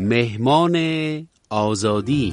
مهمان آزادی.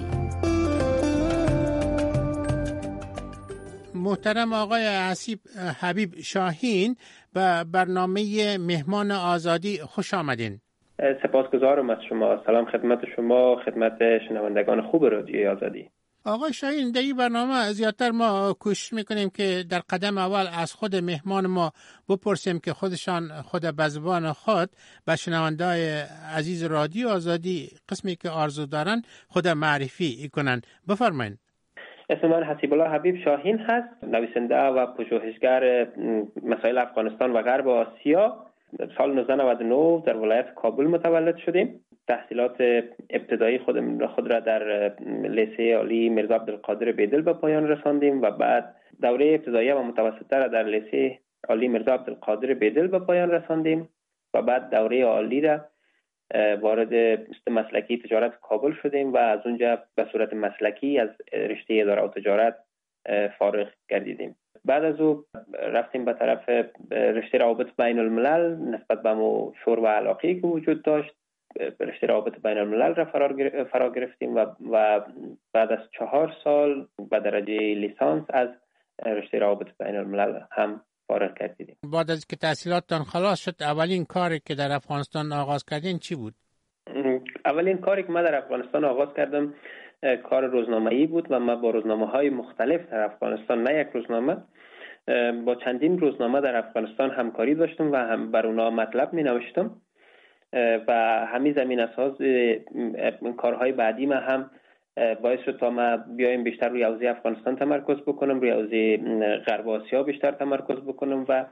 محترم آقای حبیب شاهین به برنامه مهمان آزادی خوش آمدین. سپاسگزارم از شما. سلام خدمت شما، خدمت شنوندگان خوب رادیوی آزادی. آقای شاهین، در این برنامه زیادتر ما کوشش میکنیم که در قدم اول از خود مهمان ما بپرسیم که خود به زبان خود به شنونده‌های عزیز رادیو آزادی قسمی که آرزو دارن خود معرفی کنن. بفرمایید. اسم من حسیب الله حبیب شاهین هست، نویسنده و پژوهشگر مسائل افغانستان و غرب آسیا. سال 1999 در ولایت کابل متولد شدیم. تحصیلات ابتدایی خود را در لیسه عالی میرزا عبدالقادر بیدل به پایان رساندیم و بعد دوره ابتدایی و متوسطه را در لیسه عالی میرزا عبدالقادر بیدل به پایان رساندیم و بعد دوره عالی را وارد مسلکی تجارت کابل شدیم و از اونجا به صورت مسلکی از رشته اداره و تجارت فارغ گردیدیم. بعد از او رفتیم به طرف رشته روابط بین الملل. نسبت به شور و علاقه‌ای که وجود داشت رشته روابط بین الملل را فرا گرفتیم و بعد از 4 سال به درجه لیسانس از رشته روابط بین الملل هم فارغ گردیدیم. بعد از که تحصیلاتتان خلاص شد اولین کاری که در افغانستان آغاز کردین چی بود؟ اولین کاری که من در افغانستان آغاز کردم کار روزنامه‌ای بود و من با روزنامه‌های مختلف در افغانستان، نه یک روزنامه، با چندین روزنامه در افغانستان همکاری داشتم و هم بر اونا مطلب می‌نوشتم و همین زمین اساس کارهای بعدی من هم باعث شد تا ما بیایم بیشتر روی حوزه افغانستان تمرکز بکنم، روی حوزه غرب آسیا بیشتر تمرکز بکنم و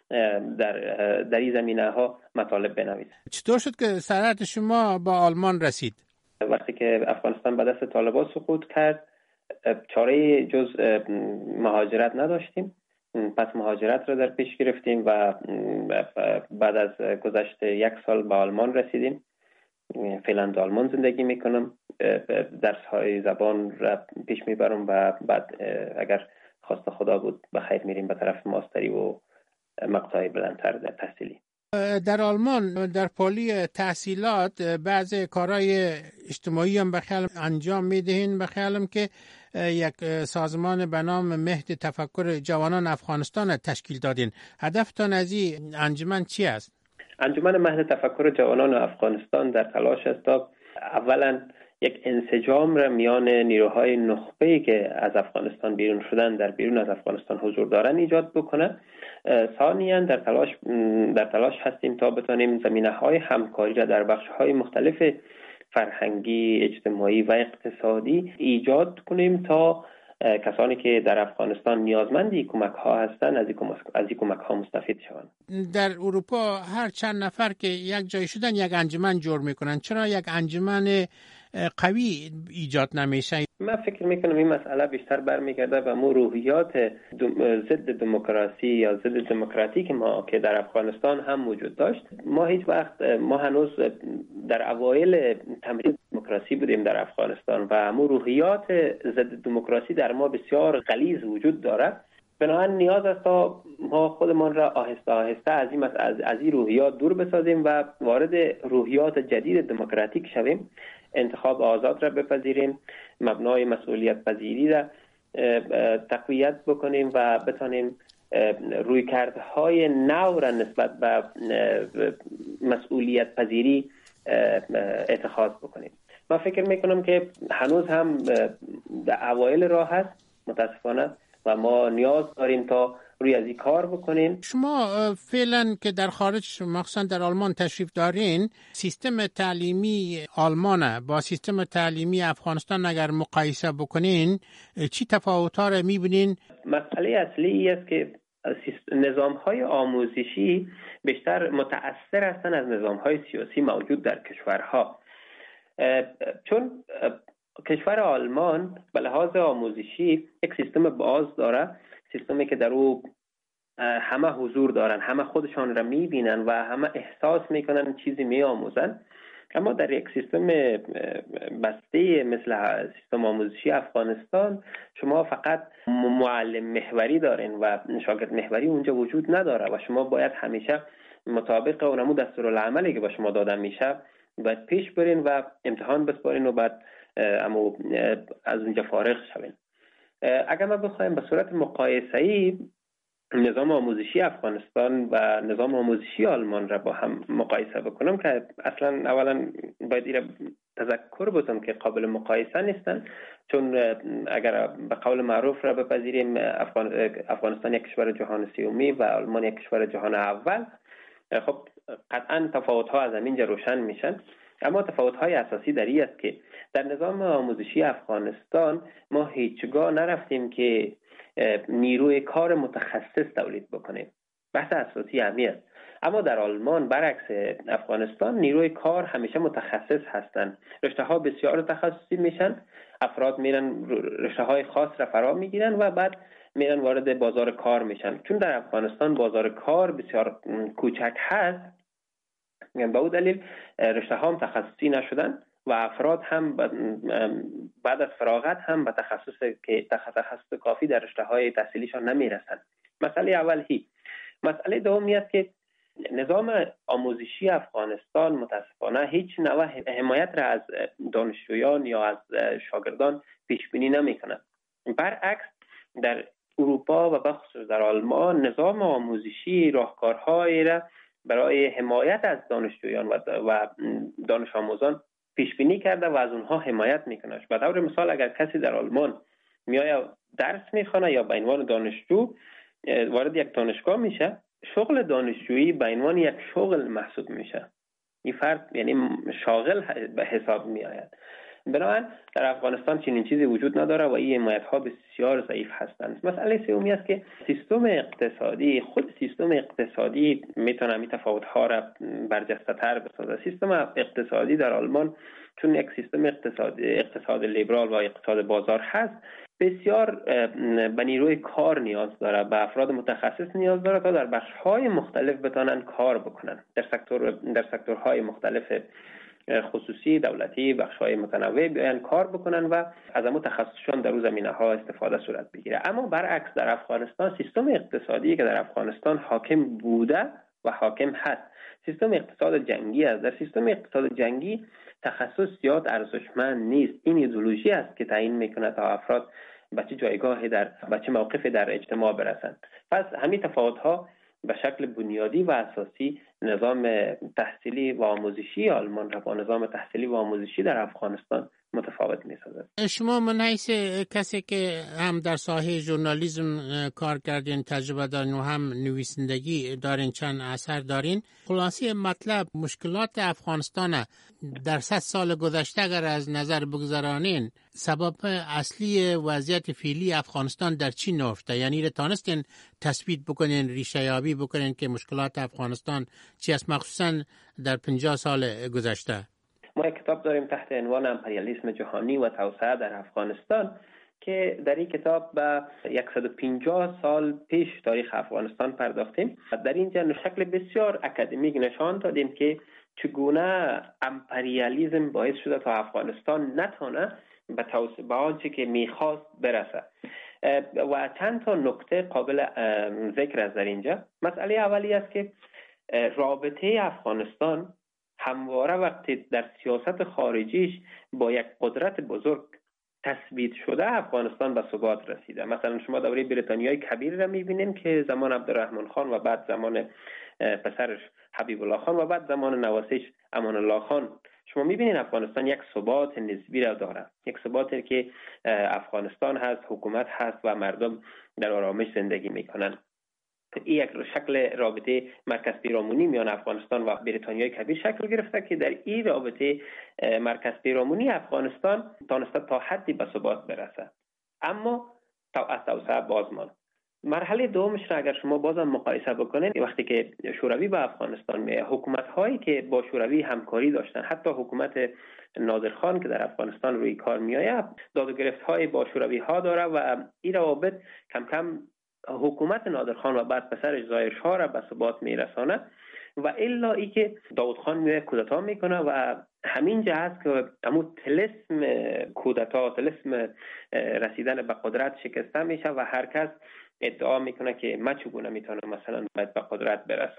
در این زمینه‌ها مطالب بنویسم. چطور شد که سرعت شما با آلمان رسید؟ وقتی که افغانستان به دست طالبان سقوط کرد چاره جز مهاجرت نداشتیم. پس مهاجرت را در پیش گرفتیم و بعد از گذشت 1 سال به آلمان رسیدیم. فعلا در آلمان زندگی میکنم، درس‌های زبان را پیش میبرم و بعد اگر خواست خدا بود به خیر میریم به طرف ماستری و مقطع بلندتر در تحصیلی. در آلمان در پلی تحصیلات بعضی کارهای اجتماعی هم به خیال انجام میدهین. به خیالم که یک سازمان به نام مهد تفکر جوانان افغانستان تشکیل دادین. هدفتان از این انجمن چی است؟ انجمن مهد تفکر جوانان افغانستان در تلاش است تا اولا یک انسجام را میان نیروهای نخبه‌ای که از افغانستان بیرون شدن در بیرون از افغانستان حضور دارن ایجاد بکنه. ثانیاً در تلاش هستیم تا بتانیم زمینه‌های همکاری را در بخش‌های مختلف فرهنگی، اجتماعی و اقتصادی ایجاد کنیم تا کسانی که در افغانستان نیازمندی کمک‌ها هستند از این کمک‌ها مستفید شوند. در اروپا هر چند نفر که یک جای شدن یک انجمن جور میکنن، چرا یک انجمن قوی ایجاد نمیشه؟ من فکر میکنم این مسئله بیشتر برمیگرده به روحیات ضد دموکراسی یا ضد دموکراتیک ما که در افغانستان هم وجود داشت. ما هنوز در اوایل تمرین دموکراسی بودیم در افغانستان و روحیات ضد دموکراسی در ما بسیار غلیظ وجود دارد. بنابراین نیاز است تا ما خودمان را آهسته آهسته از این روحیات دور بسازیم و وارد روحیات جدید دموکراتیک شویم، انتخاب آزاد را بپذیریم، مبنای مسئولیت پذیری را تقویت بکنیم و بتانیم رویکردهای نو را نسبت به مسئولیت پذیری اتخاذ بکنیم. من فکر میکنم که هنوز هم در اوایل راه هست متاسفانه و ما نیاز داریم تا روی از این کار بکنیم. شما فعلا که در خارج مخصوصا در آلمان تشریف دارین، سیستم تعلیمی آلمان با سیستم تعلیمی افغانستان اگر مقایسه بکنین چی تفاوت‌ها را می‌بینین؟ مسئله اصلی است که نظام‌های آموزشی بیشتر متأثر هستند از نظام‌های سیاسی موجود در کشورها. چون کشور آلمان به لحاظ آموزشی یک سیستم باز داره، سیستمی که در او همه حضور دارن، همه خودشان را میبینن و همه احساس میکنن چیزی میآموزن. اما در یک سیستم بسته مثل سیستم آموزشی افغانستان شما فقط معلم محوری دارین و شاگرد محوری اونجا وجود نداره و شما باید همیشه مطابق اونمو دستورالعملی که با شما داده میشه باید پیش برین و امتحان بسپارین و بعد از اونجا فارغ شوین. اگر ما بخوایم به صورت مقایسه‌ای نظام آموزشی افغانستان و نظام آموزشی آلمان را با هم مقایسه بکنم که اصلا اولا باید این تذکر بودم که قابل مقایسه نیستن، چون اگر به قول معروف را بپذیریم افغانستان یک کشور جهان سومی و آلمان یک کشور جهان اول، خب قطعا تفاوت ها از همینجا روشن میشن. اما تفاوت های اساسی در این است که در نظام آموزشی افغانستان ما هیچگاه نرفتیم که نیروی کار متخصص تولید بکنیم. بحث اساسی همین است. اما در آلمان برعکس افغانستان نیروی کار همیشه متخصص هستند. رشته ها بسیار تخصصی میشن، افراد میرن رشته های خاص را فرا میگیرن و بعد میرن وارد بازار کار میشن. چون در افغانستان بازار کار بسیار کوچک هست، به اون دلیل رشته ها هم تخصصی نشدن و افراد هم بعد از فراغت هم به تخصص کافی در رشته های تحصیلیشان نمیرسن. مسئله اول هی. مسئله دومی است که نظام آموزشی افغانستان متاسفانه هیچ نوع حمایت را از دانشجویان یا از شاگردان پیش بینی نمی‌کند. برعکس در اروپا و بخصوص در آلمان نظام آموزشی راهکارهایی را برای حمایت از دانشجویان و دانش آموزان پیش بینی کرده و از اونها حمایت میکنه. به طور مثال اگر کسی در آلمان میآید درس میخونه یا به عنوان دانشجو وارد یک دانشگاه میشه، شغل دانشجویی به عنوان یک شغل محسوب میشه. این فرد یعنی شاغل به حساب میآید. بنابراین در افغانستان چنین چیزی وجود نداره و این حمایت ها بسیار ضعیف هستند. مسئله سومی است که خود سیستم اقتصادی میتونه این تفاوت ها را برجسته تر بسازه. سیستم اقتصادی در آلمان چون یک سیستم اقتصاد لیبرال و اقتصاد بازار هست، بسیار به نیروی کار نیاز داره، به افراد متخصص نیاز داره تا در بخش‌های مختلف بتونن کار بکنن. در سکتورهای مختلف خصوصی، دولتی، بخش‌های متنوع بیان کار بکنن و از همون تخصصشون در اون زمینه‌ها استفاده صورت بگیره. اما برعکس در افغانستان سیستم اقتصادی که در افغانستان حاکم بوده و حاکم هست سیستم اقتصاد جنگی است. در سیستم اقتصاد جنگی تخصص زیاد ارزشمند نیست. این ایدئولوژی است که تعیین میکنه تا افراد به چه جایگاهی به چه موقفی در اجتماع برسند. پس همین تفاوت‌ها به شکل بنیادی و اساسی نظام تحصیلی و آموزشی آلمان را با نظام تحصیلی و آموزشی در افغانستان متفاوت می‌سازد. شما من حیث کسی که هم در ساحه ژورنالیسم کار کردین، تجربه دارین و هم نویسندگی دارین، چند اثر دارین، خلاصه مطلب مشکلات افغانستان در 100 سال گذشته اگر از نظر بگذارانین، سبب اصلی وضعیت فعلی افغانستان در چی نهفته؟ یعنی رتانستین تثبیت بکنین، ریشه یابی بکنین که مشکلات افغانستان چی است، مخصوصا در 50 سال گذشته؟ ما یک کتاب داریم تحت عنوان امپریالیسم جهانی و توسعه در افغانستان که در این کتاب به 150 سال پیش تاریخ افغانستان پرداختیم. در اینجا شکل بسیار اکادمیک نشان دادیم که چگونه امپریالیسم باعث شده تا افغانستان نتونه به آنچه که میخواست برسه و چند تا نکته قابل ذکر است در اینجا. مسئله اولی است که رابطه افغانستان همواره وقتی در سیاست خارجیش با یک قدرت بزرگ تثبیت شده، افغانستان به ثبات رسیده. مثلا شما دوره بریتانیای کبیر را میبینین که زمان عبدالرحمن خان و بعد زمان پسرش حبیب الله خان و بعد زمان نواسیش امان الله خان، شما میبینین افغانستان یک ثبات نسبی را داره، یک ثباتی که افغانستان هست، حکومت هست و مردم در آرامش زندگی میکنن. این یک شکل رابطه مرکز پیرامونی میان افغانستان و بریتانیای کبیر شکل گرفته که در این رابطه مرکز پیرامونی افغانستان تانسته تا حدی به ثبات برسه، اما از توسعه باز ماند. مرحله دومش را اگر شما بازم مقایسه بکنین، وقتی که شوروی به افغانستان میاد، حکومت هایی که با شوروی همکاری داشتن، حتی حکومت نادرخان که در افغانستان روی کار میآید، داد و گرفت های با شوروی ها داره و این روابط کم کم حکومت نادرخان و بعد پسرش ظاهرشاه را به ثبات میرسانه و الا ای که داود خان میاد کودتا میکنه و همین جا هست که همون طلسم کودتا، طلسم رسیدن به قدرت شکسته میشه و هر کس ادعا میکنه که من چگونه میتونم مثلا باید به قدرت برسم.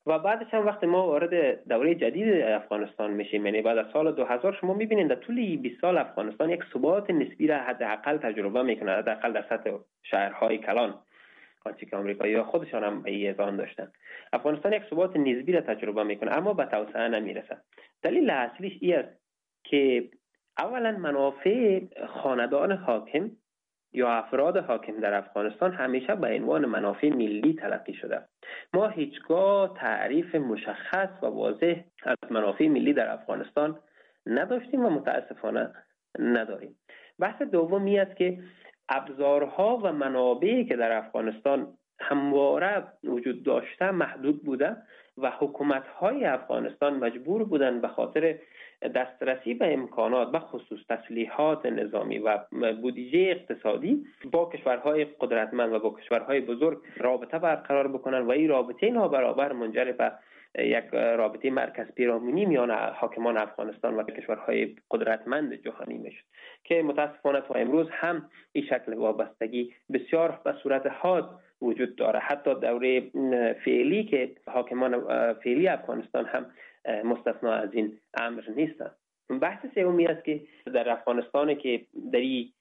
و بعدش هم وقتی ما وارد دوره جدید افغانستان میشیم، یعنی بعد از سال 2000 شما میبینید در طول 20 سال افغانستان یک ثبات نسبی را حداقل تجربه میکنه، حداقل در سطح شهرهای کلان، آنچه که آمریکایی‌ها خودشان هم به این اذعان داشتن. افغانستان یک ثبات نسبی را تجربه میکنه اما به توسعه نمیرسه. دلیل اصلیش این است که اولا منافع خاندان حاکم یا افراد حاکم در افغانستان همیشه به عنوان منافع ملی تلقی شده. ما هیچگاه تعریف مشخص و واضح از منافع ملی در افغانستان نداشتیم و متاسفانه نداریم. بحث دومی است که ابزارها و منابعی که در افغانستان همواره وجود داشته محدود بوده و حکومت‌های افغانستان مجبور بودند به خاطر دسترسی به امکانات به خصوص تسلیحات نظامی و بودجه اقتصادی با کشورهای قدرتمند و با کشورهای بزرگ رابطه برقرار بکنند و این رابطه نابرابر منجر به یک رابطه مرکز پیرامونی میان حاکمان افغانستان و کشورهای قدرتمند جهانی میشد که متاسفانه تا امروز هم این شکل وابستگی بسیار به صورت حاد وجود داره. حتی دوره فعلی که حاکمان فعلی افغانستان هم مستثنا از این امر نیستند. بحث سومی است که در افغانستان که در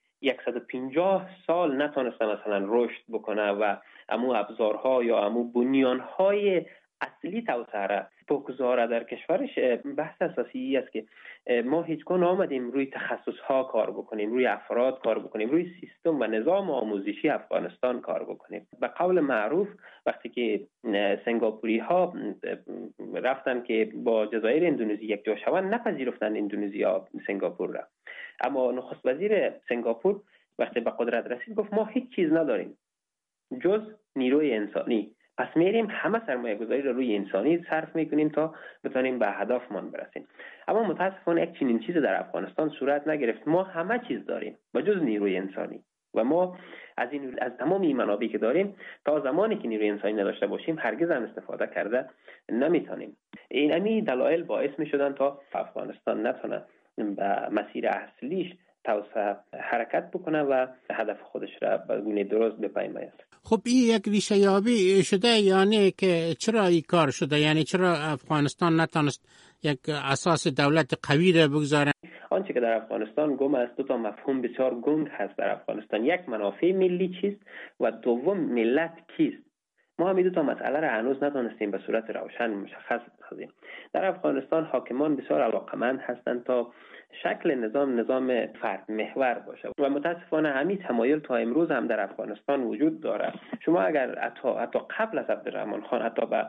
150 سال نتونسته مثلا رشد بکنه و امو ابزارها یا امو بنیانهای اصلی توسعه را بگذاره در کشورش، بحث اساسی است که ما هیچگاه نآمدیم روی تخصصها کار بکنیم، روی افراد کار بکنیم، روی سیستم و نظام آموزشی افغانستان کار بکنیم. به قول معروف وقتی که سنگاپوری ها رفتن که با جزایر اندونزی یک جا شوند نپذیرفتن اندونزیا سنگاپور را، اما نخست وزیر سنگاپور وقتی به قدرت رسید گفت ما هیچ چیز نداریم جز نیروی انسانی، پس میریم همه سرمایه گذاری رو روی انسانی صرف میکنیم تا بتونیم به هدفمان برسیم. اما متاسفانه یک چنین چیز در افغانستان صورت نگرفت. ما همه چیز داریم به جز نیروی انسانی و ما از تمام این منابعی که داریم تا زمانی که نیروی انسانی نداشته باشیم هرگز هم استفاده کرده نمیتونیم. این دلایل باعث میشدن تا افغانستان نتونه به مسیر اصلیش توسعه حرکت بکنه و هدف خودش را به گونه درست بپیماید. خب این یک ریشه یابی شده، یعنی که چرا این کار شده؟ یعنی چرا افغانستان نتونست یک اساس دولت قوی را بگذاره؟ آنچه که در افغانستان گم است، دو تا مفهوم بسیار گنگ هست در افغانستان. یک، منافع ملی چیست و دوم ملت کیست. ما هم این دو تا مسئله را هنوز نتونستیم به صورت روشن مشخص بسازیم. در افغانستان حاکمان بسیار علاقمند هستند تا شکل نظام فرد محور باشه و متاسفانه همین تمایل تا امروز هم در افغانستان وجود داره. شما اگر حتی قبل از عبدالرحمن خان حتی به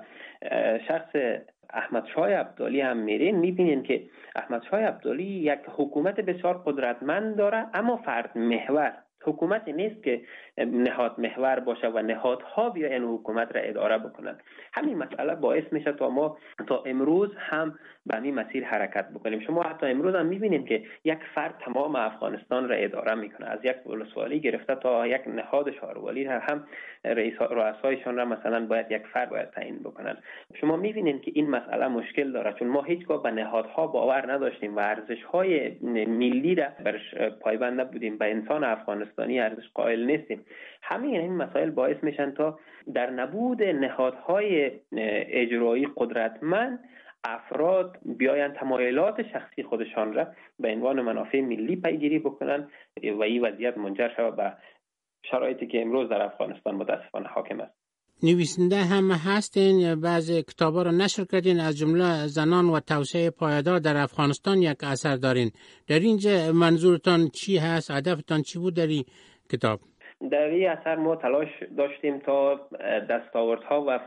شخص احمد شاه ابدالی هم میبینین که احمد شاه ابدالی یک حکومت بسیار قدرتمند داره اما فرد محور، حکومتی نیست که نهاد محور باشه و نهادها بیاین حکومت را اداره بکنن. همین مسئله باعث میشه تا ما تا امروز هم به همین مسیر حرکت بکنیم. شما حتی امروز هم میبینید که یک فرد تمام افغانستان را اداره میکنه، از یک ولسوالی گرفته تا یک نهاد شارولی هم رؤسایشان را مثلا باید یک فرد باید تعیین بکنن. شما میبینید که این مسئله مشکل داره چون ما هیچگاه به نهادها باور نداشتیم و ارزش‌های ملی را برش پایبند نبودیم، به انسان افغانستانی ارزش قائل نیستیم. همین این مسائل باعث میشن تا در نبود نهادهای اجرایی قدرتمند افراد بیاین تمایلات شخصی خودشان را به عنوان منافع ملی پیگیری بکنن و این وضعیت منجر شود به شرایطی که امروز در افغانستان متاسفانه حاکم است. نویسنده هم هستین، بعضی کتابا رو نشر کردین، از جمله زنان و توسعه پایدار در افغانستان یک اثر دارین. در اینجا منظورتان چی هست؟ هدفتان چی بود در این کتاب؟ در این اثر ما تلاش داشتیم تا دستاوردها،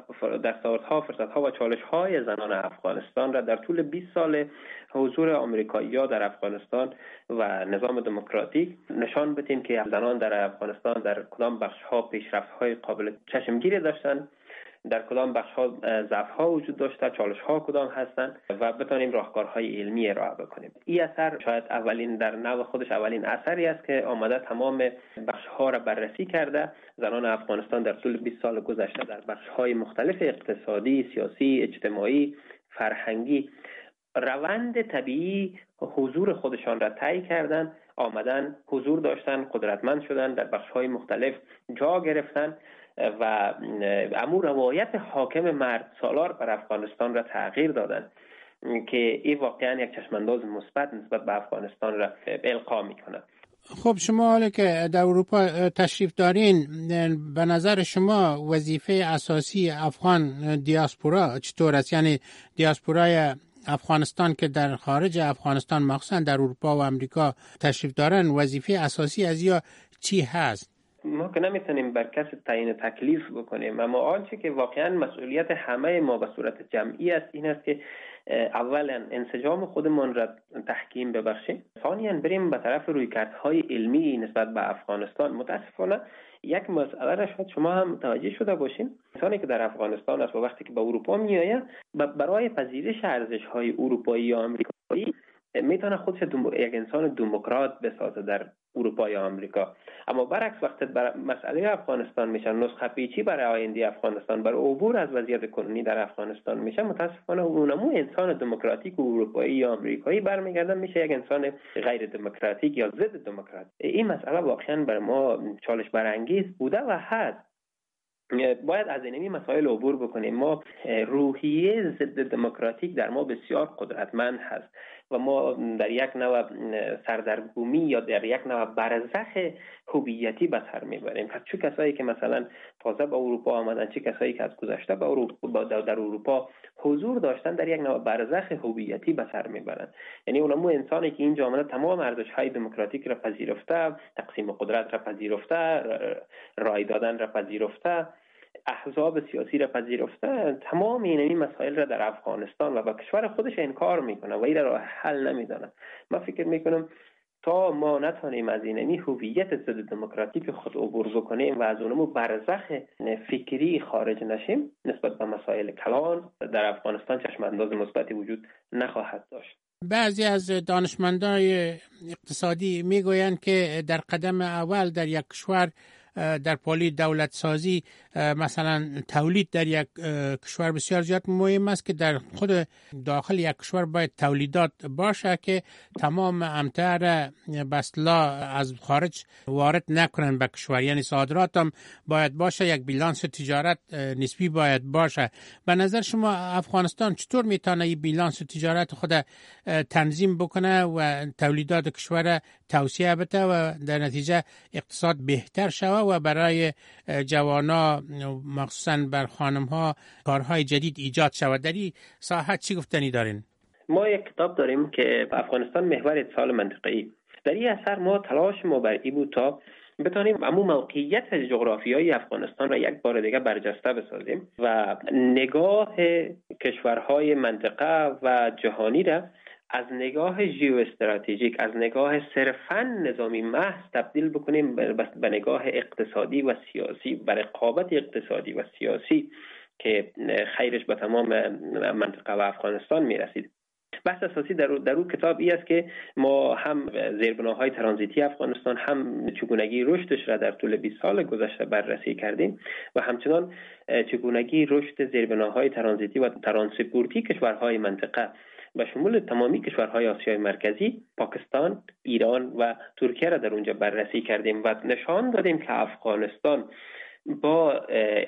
فرصتها و چالش‌های زنان افغانستان را در طول 20 سال حضور آمریکایی‌ها در افغانستان و نظام دموکراتیک نشان بدیم که زنان در افغانستان در کدام بخش‌ها پیشرفت‌های قابل چشمگیری داشتند، در کدام بخش‌ها ضعف‌ها وجود داشته، چالش‌ها کدام هستند و بتونیم راهکارهای علمی ارائه بکنیم. این اثر شاید در نوع خودش اولین اثری است که آمده تمام بخش‌ها را بررسی کرده. زنان افغانستان در طول 20 سال گذشته در بخش‌های مختلف اقتصادی، سیاسی، اجتماعی، فرهنگی روند طبیعی حضور خودشان را طی کردند، آمدن حضور داشتن، قدرتمند شدن، در بخش‌های مختلف جا گرفتن و امور روایت حاکم مرد سالار بر افغانستان را تغییر دادن که این واقعا یک چشمانداز مثبت نسبت به افغانستان را القا میکنه. خب شما حالا که در اروپا تشریف دارین، به نظر شما وظیفه اساسی افغان دیاسپورا چطور است؟ یعنی دیاسپورای افغانستان که در خارج افغانستان مخصوصا در اروپا و امریکا تشریف دارن، وظیفه اساسی از یا چی هست؟ ما که نمیتونیم بر کسی تعیین تکلیف بکنیم، اما آنچه که واقعا مسئولیت همه ما به صورت جمعی است این است که اولا انسجام خودمان را تحکیم ببخشیم، ثانیاً بریم به طرف رویکردهای علمی نسبت به افغانستان. متاسفانه یک مسئله را شاید شما هم متوجه شده باشین، انسانی که در افغانستان است و وقتی که به اروپا میآید برای پذیرش ارزش‌های اروپایی یا آمریکایی میتونه خودش یک انسان دموکرات بسازه در اروپا یا آمریکا، اما برعکس وقتی بر مسئله افغانستان میشه، نسخه پیچی برای آینده افغانستان، برای عبور از وضعیت کنونی در افغانستان میشه، متاسفانه اونمو انسان دموکراتیک و اروپایی یا آمریکایی برمیگردن میشه یک انسان غیر دموکراتیک یا ضد دموکرات. این مسئله واقعا بر ما چالش برانگیز بوده و هست. باید از این مسائل عبور بکنیم. ما روحیه ضد دموکراتیک در ما بسیار قدرتمند هست و ما در یک نوع سردرگمی یا در یک نوع برزخ هویتی به سر میبریم. پس چه کسایی که مثلا تازه به اروپا آمدن، چه کسایی که از گذشته در اروپا حضور داشتن، در یک نوع برزخ هویتی به سر میبرن. یعنی اونمو انسانی که اینجا آمده تمام ارزش‌های دموکراتیک را پذیرفته، تقسیم قدرت را پذیرفته، رای دادن را پذیرفته، احزاب سیاسی را پذیرفته، تمام این مسائل را در افغانستان و با کشور خودش انکار میکنه و این را حل نمیدانه. من فکر میکنم تا ما نتونیم از این هویت ضد دموکراتیک خود عبور بکنیم و از اونمو برزخ فکری خارج نشیم، نسبت به مسائل کلان در افغانستان چشمانداز مثبتی وجود نخواهد داشت. بعضی از دانشمندان اقتصادی میگویند که در قدم اول در یک کشور در پالی دولت سازی مثلا تولید در یک کشور بسیار زیاد مهم است که در خود داخل یک کشور باید تولیدات باشه که تمام امتر بسلا از خارج وارد نکنن به کشور، یعنی صادرات هم باید باشه، یک بیلانس تجارت نسبی باید باشه. به نظر شما افغانستان چطور میتونه این بیلانس تجارت خود تنظیم بکنه و تولیدات کشور توسعه بده و در نتیجه اقتصاد بهتر شود و برای جوانا مخصوصا بر خانم‌ها کارهای جدید ایجاد شود؟ در این ساحه چی گفتنی دارین؟ ما یک کتاب داریم که افغانستان محور اتصال منطقه‌ای. در این اثر ما تلاش ما بر این بود تا بتانیم امو موقعیت جغرافیایی افغانستان را یک بار دیگه برجسته بسازیم و نگاه کشورهای منطقه و جهانی را از نگاه ژئواستراتژیک، از نگاه صرفاً نظامی محض تبدیل بکنیم به نگاه اقتصادی و سیاسی، به رقابت اقتصادی و سیاسی که خیرش به تمام منطقه و افغانستان میرسید. بحث اساسی در اون کتاب ای است که ما هم زیربناهای ترانزیتی افغانستان، هم چگونگی رشدش را در طول 20 سال گذشته بررسی کردیم و همچنان چگونگی رشد زیربناهای ترانزیتی و ترانسپورتی کشورهای منطقه به شمول تمامی کشورهای آسیای مرکزی، پاکستان، ایران و ترکیه را در اونجا بررسی کردیم و نشان دادیم که افغانستان با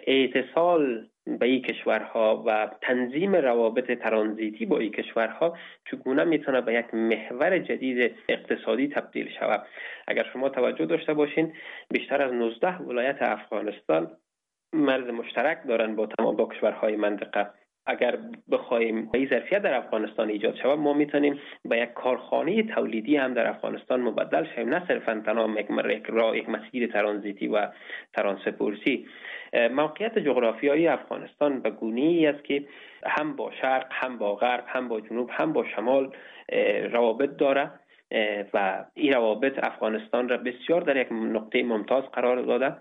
اتصال به این کشورها و تنظیم روابط ترانزیتی با این کشورها چگونه میتونه به یک محور جدید اقتصادی تبدیل شود. اگر شما توجه داشته باشین، بیشتر از 19 ولایت افغانستان مرز مشترک دارن با کشورهای منطقه. اگر بخوایم این ظرفیت در افغانستان ایجاد شود، ما میتونیم به یک کارخانه تولیدی هم در افغانستان مبدل شویم، نه صرفاً تنها یک مسیر ترانزیتی و ترانسپورتی. موقعیت جغرافیایی افغانستان به گونه‌ای است که هم با شرق، هم با غرب، هم با جنوب، هم با شمال روابط داره و این روابط افغانستان را بسیار در یک نقطه ممتاز قرار داده.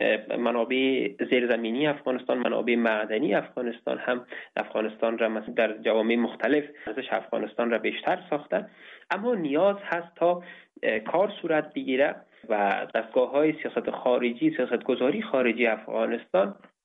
منابع زیرزمینی افغانستان، منابع معدنی افغانستان هم افغانستان را در جوامع مختلف ارزش افغانستان را بیشتر ساخته، اما نیاز هست تا کار صورت بگیره و دستگاه‌های سیاست خارجی، سیاستگذاری خارجی افغانستان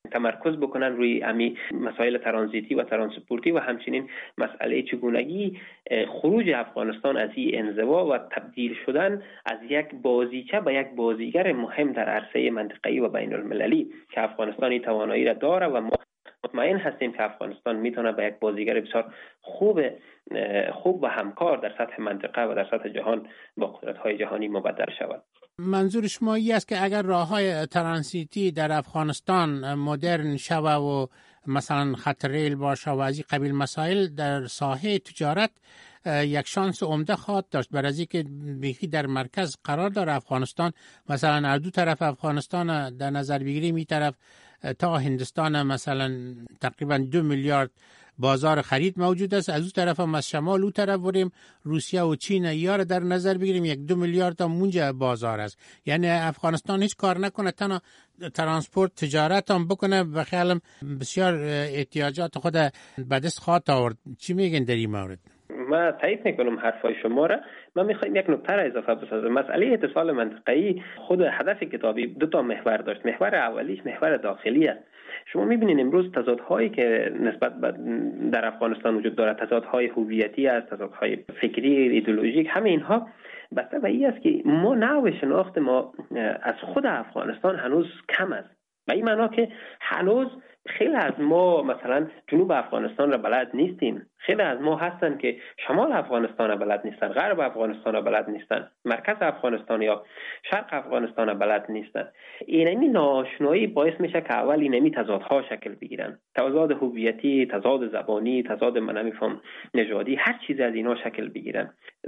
تمرکز بکنن روی امی مسائل ترانزیتی و ترانسپورتی و همچنین مسئله چگونگی خروج افغانستان از این انزوا و تبدیل شدن از یک بازیچه به یک بازیگر مهم در عرصه منطقه‌ای و بین المللی که افغانستان توانایی را داره و مطمئن هستیم که افغانستان میتونه به یک بازیگر بسیار خوب و همکار در سطح منطقه و در سطح جهان با قدرت‌های جهانی مبدل شود. منظور شما این است که اگر راه‌های ترانزیتی در افغانستان مدرن شود و مثلا خط ریل باشه و از این قبیل مسائل در ساحه تجارت یک شانس عمده خواهد داشت، برای از اینکه بیخی در مرکز قرار داره افغانستان. مثلا از دو طرف افغانستان در نظر بگیریم، این طرف تا هندستان مثلا تقریبا 2 میلیارد بازار خرید موجود است، از اون طرف هم از شمال اون طرف بریم روسیه و چین ایار در نظر بگیریم 1-2 میلیارد تا اونجا بازار است. یعنی افغانستان هیچ کار نکنه تنها ترانسپورت تجارت هم بکنه، بخیالم بسیار احتیاجات خود به دست خواهد آورد. چی میگن در این مورد؟ ما تایید میکنم حرفای شما را. من میخوایم یک نکته را اضافه بسازم. مسئله اتصال منطقه‌ای خود هدف کتابی 2 محور داشت. محور اولیش محور داخلی است. شما میبینید امروز تضادهایی که نسبت در افغانستان وجود دارد، تضادهای هویتی است، تضادهای فکری، ایدئولوژیک، همه اینها بسته به این است که ما نوع شناخت ما از خود افغانستان هنوز کم است. به این معنا که هنوز خیلی از ما مثلا جنوب افغانستان را بلد نیستیم، خیلی از ما هستن که شمال افغانستان را بلد نیستن، غرب افغانستان را بلد نیستن، مرکز افغانستان یا شرق افغانستان را بلد نیستن. اینمی ناآشنایی باعث میشه که اول اینمی تضادها شکل بگیرن، تضاد هویتی، تضاد زبانی، تضاد منفهم نژادی، هر چیز از اینا شکل بگیرن.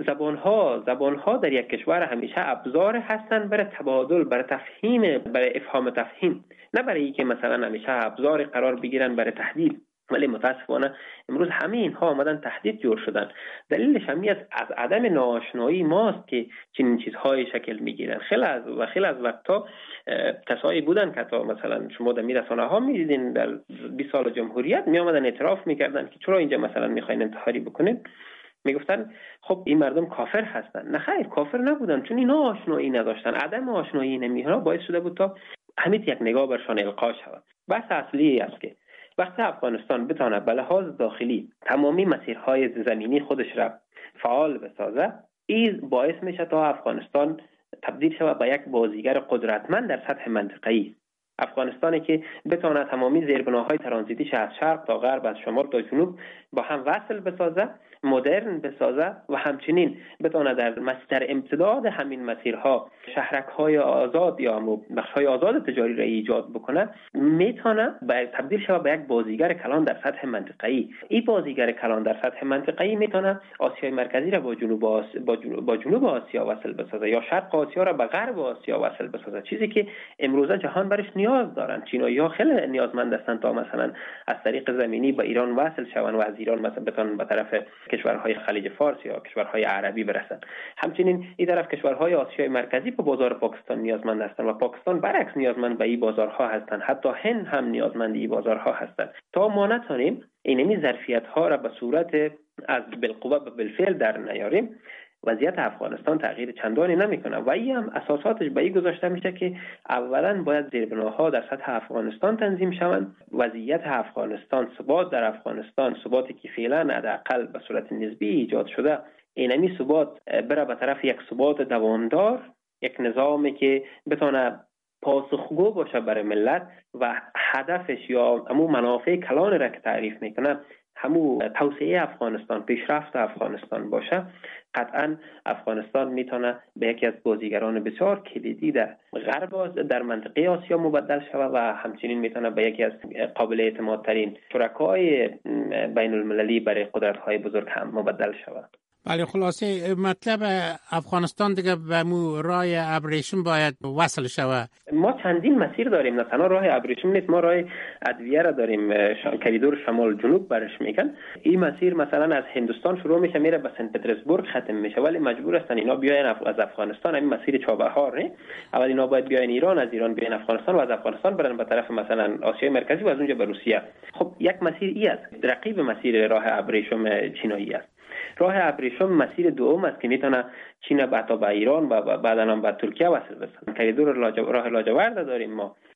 زبانها در یک کشور همیشه ابزار هستن برای تبادل، برای تفهیم، برای افهام تفهیم، نه برای اینکه مثلا همیشه ابزار قرار بگیرن برای تهدید. ولی متاسفانه امروز همه اینها آمدن تهدید جور شدن. دلیلش همین است از عدم ناآشنایی ماست که چنین چیزهای شکل میگیرن. خیلی از وقتا کسایی بودن که تا مثلا شما در رسانه‌ها می‌دیدین در 20 سال جمهوریت می آمدن اعتراف میکردن که چرا اینجا مثلا میخواین انتحاری بکنین، میگفتن خب این مردم کافر هستن. نه خیر، کافر نبودن، چون اینا آشنایی نداشتن. عدم آشنایی نمی‌ها باعث شده بود تا همین یک نگاه برشان القا شود. بحث اصلی است که وقتی افغانستان بتونه به لحاظ داخلی تمامی مسیرهای زمینی خودش را فعال بسازه، این باعث میشه تا افغانستان تبدیل شود به یک بازیگر قدرتمند در سطح منطقه‌ای. افغانستانی که بتونه تمامی زیربناهای ترانزیتیش از شرق تا غرب، از شمال تا جنوب با هم وصل بسازه، مدرن بسازه و همچنین بتونه در امتداد همین مسیرها شهرک‌های آزاد یا بخش‌های آزاد تجاری را ایجاد بکنه، میتونه تبدیل شود به یک بازیگر کلان در سطح منطقه‌ای. این بازیگر کلان در سطح منطقه‌ای میتونه آسیای مرکزی را با جنوب آسیا وصل بسازه یا شرق آسیا را به غرب آسیا وصل بسازه، چیزی که امروزه جهان برش نیاز دارن. چینایی‌ها خیلی نیازمند هستند تا مثلا از طریق زمینی به ایران وصل شوند و از ایران مثلا بتونن به طرف کشورهای خلیج فارس یا کشورهای عربی برسن. همچنین این طرف کشورهای آسیای مرکزی به بازار پاکستان نیازمند هستند و پاکستان برعکس نیازمند به این بازارها هستند. حتی هند هم نیازمند این بازارها هستند. تا ما نتونیم اینمی ظرفیت‌ها را به صورت از بالقوه به بالفعل در نیاریم، وضعیت افغانستان تغییر چندانی نمیکنه و این هم اساساتش به این گذاشته میشه که اولا باید زیربناها در سطح افغانستان تنظیم شوند. وضعیت افغانستان، ثبات در افغانستان، ثباتی که فعلا حداقل به صورت نسبی ایجاد شده، اینمی ثبات بره به طرف یک ثبات دوامدار، یک نظامی که بتونه پاسخگو باشه برای ملت و هدفش یا همون منافع کلان را که تعریف میکنه همون توسعه افغانستان، پیشرفت افغانستان باشه، قطعا افغانستان میتونه به یکی از بازیگران بسیار کلیدی در غرب در منطقه آسیا مبدل شود و همچنین میتونه به یکی از قابل اعتمادترین شرکای بین المللی برای قدرت‌های بزرگ هم مبدل شود. بله، خلاصه مطلب افغانستان دیگه به مو راه ابریشم باید وصل شود. ما چندین مسیر داریم، نه تنها راه ابریشم نیست، ما راه ادویه را داریم، کریدور شمال جنوب برش میگن. این مسیر مثلا از هندوستان شروع میشه میره به سنت پترزبورگ ختم میشه، ولی مجبور هستن اینا بیاین از افغانستان. این مسیر چابهار نه، اول اینا باید بیاین ایران، از ایران بیاین افغانستان و از افغانستان برن به طرف مثلا آسیای مرکزی و از اونجا به روسیه. خب یک مسیر ای است، رقیب مسیر راه ابریشم چینایی است. راه ابریشم مسیر دوم است که میتونه چین بعدا به ایران و بعدا هم به ترکیه وصل بشه. کریدور راه لاجورد داریم ما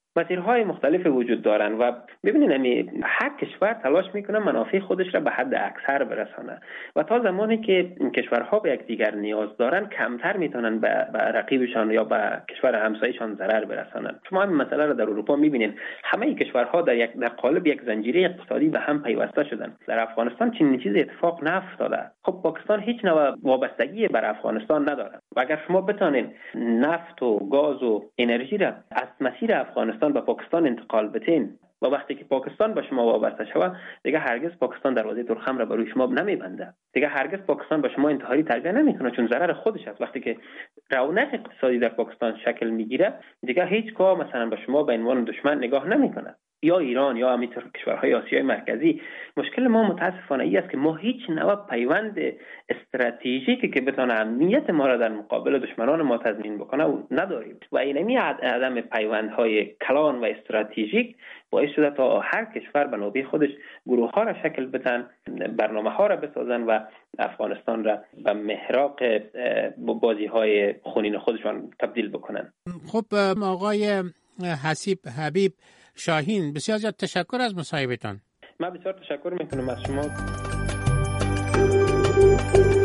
مسیرهای مختلف وجود دارن و ببینید هر کشور تلاش میکنه منافع خودش را به حد اکثر برسانه و تا زمانی که کشورها به یکدیگر نیاز دارن کمتر میتونن به رقیبشان یا به کشور همسایه‌شان ضرر برسانن. شما همین مسئله را در اروپا میبینید، همه کشورها در قالب یک زنجیره اقتصادی به هم پیوسته شدن. در افغانستان چنین چیزی اتفاق نیفتاده. خب پاکستان هیچ نوع وابستگی بر افغانستان نداره و اگر شما بتونین نفت و گاز و انرژی را از مسیر افغانستان به پاکستان انتقال بدین و وقتی که پاکستان به شما وابسته شود دیگه هرگز پاکستان دروازه ترخم را برای شما نمیبنده. دیگه هرگز پاکستان به شما انتحاری تلقی نمیکنه، چون ضرر خودش است. وقتی که رونق اقتصادی در پاکستان شکل میگیره دیگه هیچگاه مثلا به شما به عنوان دشمن نگاه نمیکنه. یا ایران یا همینطور کشورهای آسیای مرکزی. مشکل ما متاسفانه ای است که ما هیچ نوع پیوند استراتژیکی که بتونه امنیت ما را در مقابل دشمنان ما تضمین بکنه نداریم و اینمی عدم پیوندهای کلان و استراتژیک باعث شده تا هر کشور به نوبه خودش گروه ها را شکل بدن، برنامه ها را بسازن و افغانستان را به محراق بازی های خونین خودشان تبدیل بکنن. خب آقای حبیب شاهین، بسیار زیاد تشکر از مصاحبهتان. من بسیار تشکر میکنم از شما.